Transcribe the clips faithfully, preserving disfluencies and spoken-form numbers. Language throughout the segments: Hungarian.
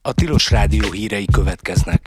A Tilos Rádió hírei következnek.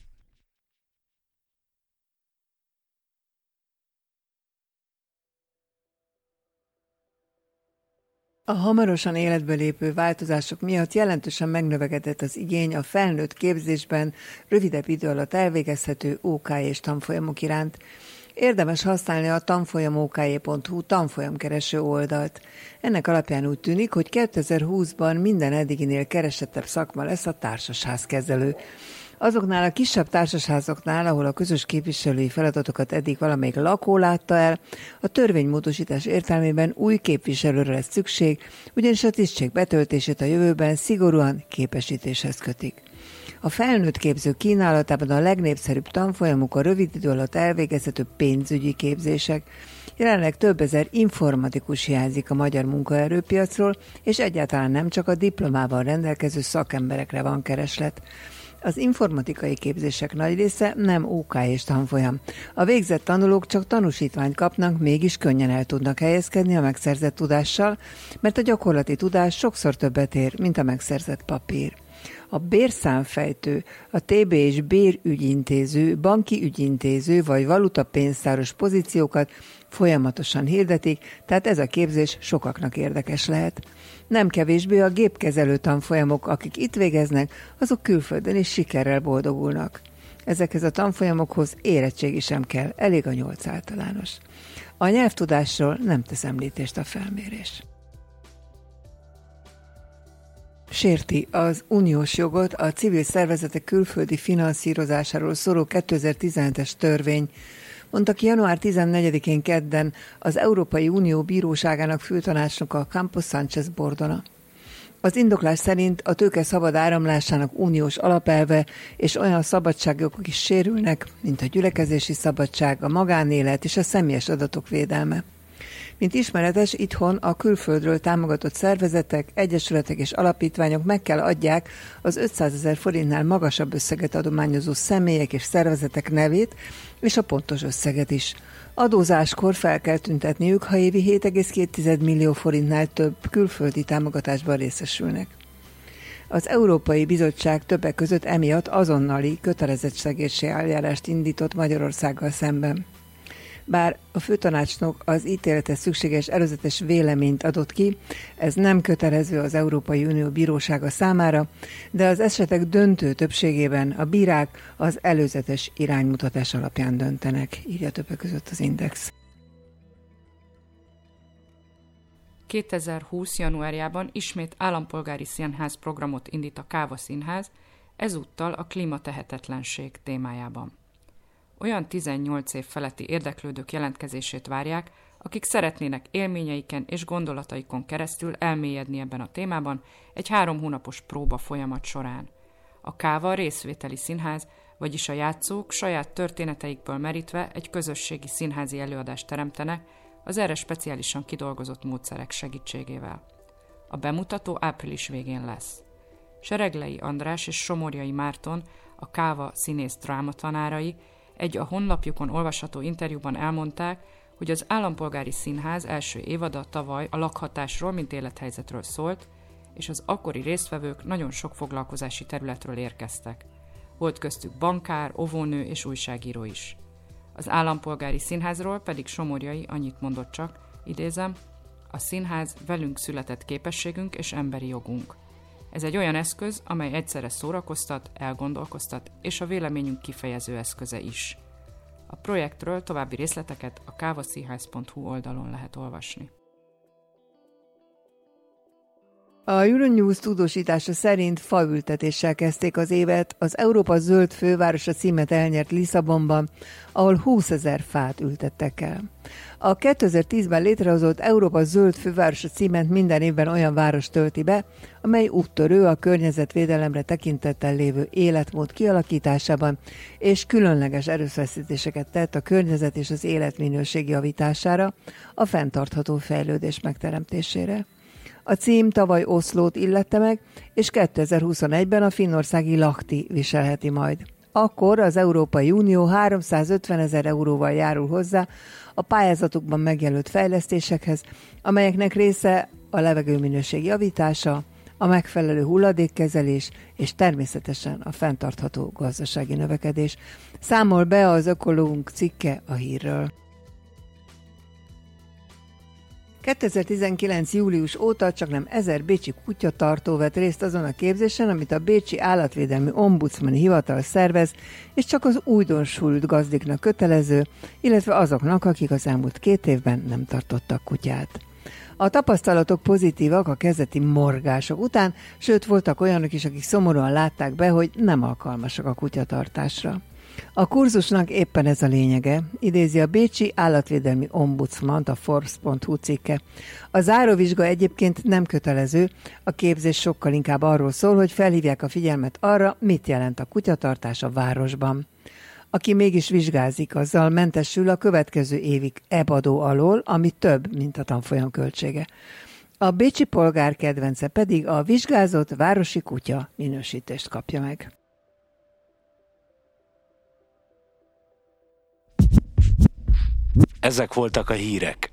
A hamarosan életbe lépő változások miatt jelentősen megnövekedett az igény a felnőtt képzésben rövidebb idő alatt elvégezhető ó ká és tanfolyamok iránt. Érdemes használni a tanfolyam o k j pont h u tanfolyamkereső oldalt. Ennek alapján úgy tűnik, hogy kétezer-húszban minden eddiginél keresettebb szakma lesz a társasházkezelő. Azoknál a kisebb társasházoknál, ahol a közös képviselői feladatokat eddig valamelyik lakó látta el, a törvénymódosítás értelmében új képviselőre lesz szükség, ugyanis a tisztség betöltését a jövőben szigorúan képesítéshez kötik. A felnőtt képzők kínálatában a legnépszerűbb tanfolyamok a rövid idő alatt elvégezhető pénzügyi képzések. Jelenleg több ezer informatikus hiányzik a magyar munkaerőpiacról, és egyáltalán nem csak a diplomával rendelkező szakemberekre van kereslet. Az informatikai képzések nagy része nem ó ká és tanfolyam. A végzett tanulók csak tanúsítványt kapnak, mégis könnyen el tudnak helyezkedni a megszerzett tudással, mert a gyakorlati tudás sokszor többet ér, mint a megszerzett papír. A bérszámfejtő, a té bé és bérügyintéző, banki ügyintéző vagy valutapénztáros pozíciókat folyamatosan hirdetik, tehát ez a képzés sokaknak érdekes lehet. Nem kevésbé a gépkezelő tanfolyamok, akik itt végeznek, azok külföldön is sikerrel boldogulnak. Ezekhez a tanfolyamokhoz érettségi sem kell, elég a nyolc általános. A nyelvtudásról nem tesz említést a felmérés. Sérti az uniós jogot a civil szervezetek külföldi finanszírozásáról szóló kétezer-tizenhetes törvény, mondta ki január tizennegyedikén kedden az Európai Unió Bíróságának főtanácsnoka Campos Sánchez Bordona. Az indoklás szerint a tőke szabad áramlásának uniós alapelve és olyan szabadságjogok is sérülnek, mint a gyülekezési szabadság, a magánélet és a személyes adatok védelme. Mint ismeretes, itthon a külföldről támogatott szervezetek, egyesületek és alapítványok meg kell adják az ötszázezer forintnál magasabb összeget adományozó személyek és szervezetek nevét, és a pontos összeget is. Adózáskor fel kell tüntetniük, ha évi hét egész két millió forintnál több külföldi támogatásban részesülnek. Az Európai Bizottság többek között emiatt azonnali kötelezettségszegési eljárást indított Magyarországgal szemben. Bár a főtanácsnok az ítéletes szükséges előzetes véleményt adott ki, ez nem kötelező az Európai Unió Bírósága számára, de az esetek döntő többségében a bírák az előzetes iránymutatás alapján döntenek, írja többek között az Index. kétezer-húsz. januárjában ismét állampolgári színház programot indít a Káva Színház, ezúttal a klímatehetetlenség témájában. Olyan tizennyolc év feletti érdeklődők jelentkezését várják, akik szeretnének élményeiken és gondolataikon keresztül elmélyedni ebben a témában egy három hónapos próba folyamat során. A Káva részvételi színház, vagyis a játszók saját történeteikből merítve egy közösségi színházi előadást teremtenek az erre speciálisan kidolgozott módszerek segítségével. A bemutató április végén lesz. Sereglei András és Somorjai Márton, a Káva színész drámatanárai, egy a honlapjukon olvasható interjúban elmondták, hogy az Állampolgári Színház első évada tavaly a lakhatásról, mint élethelyzetről szólt, és az akkori résztvevők nagyon sok foglalkozási területről érkeztek. Volt köztük bankár, óvónő és újságíró is. Az Állampolgári Színházról pedig Somorjai annyit mondott csak, idézem, a színház velünk született képességünk és emberi jogunk. Ez egy olyan eszköz, amely egyszerre szórakoztat, elgondolkoztat, és a véleményünk kifejező eszköze is. A projektről további részleteket a kávaszínház pont hu oldalon lehet olvasni. A Euronews tudósítása szerint faültetéssel kezdték az évet az Európa zöld fővárosa címet elnyert Lisszabonban, ahol húszezer fát ültettek el. A kétezer-tízben létrehozott Európa zöld fővárosa címet minden évben olyan város tölti be, amely úttörő a környezetvédelemre tekintettel lévő életmód kialakításában, és különleges erőfeszítéseket tett a környezet és az életminőség javítására, a fenntartható fejlődés megteremtésére. A cím tavaly Oszlót illette meg, és kétezer-huszonegyben a finnországi Lahti viselheti majd. Akkor az Európai Unió háromszázötvenezer euróval járul hozzá a pályázatukban megjelölt fejlesztésekhez, amelyeknek része a levegőminőség javítása, a megfelelő hulladékkezelés és természetesen a fenntartható gazdasági növekedés. Számol be az Ökológunk cikke a hírről. kétezer-tizenkilenc. július óta csaknem ezer bécsi kutyatartó vett részt azon a képzésen, amit a Bécsi Állatvédelmi Ombudsmani Hivatal szervez, és csak az újdonsült gazdiknak kötelező, illetve azoknak, akik az elmúlt két évben nem tartottak kutyát. A tapasztalatok pozitívak a kezdeti morgások után, sőt voltak olyanok is, akik szomorúan látták be, hogy nem alkalmasak a kutyatartásra. A kurzusnak éppen ez a lényege, idézi a Bécsi Állatvédelmi Ombudsmant a Forbes pont hu cikke. A záróvizsga egyébként nem kötelező, a képzés sokkal inkább arról szól, hogy felhívják a figyelmet arra, mit jelent a kutyatartás a városban. Aki mégis vizsgázik, azzal mentesül a következő évig ebadó alól, ami több, mint a tanfolyam költsége. A bécsi polgár kedvence pedig a vizsgázott városi kutya minősítést kapja meg. Ezek voltak a hírek.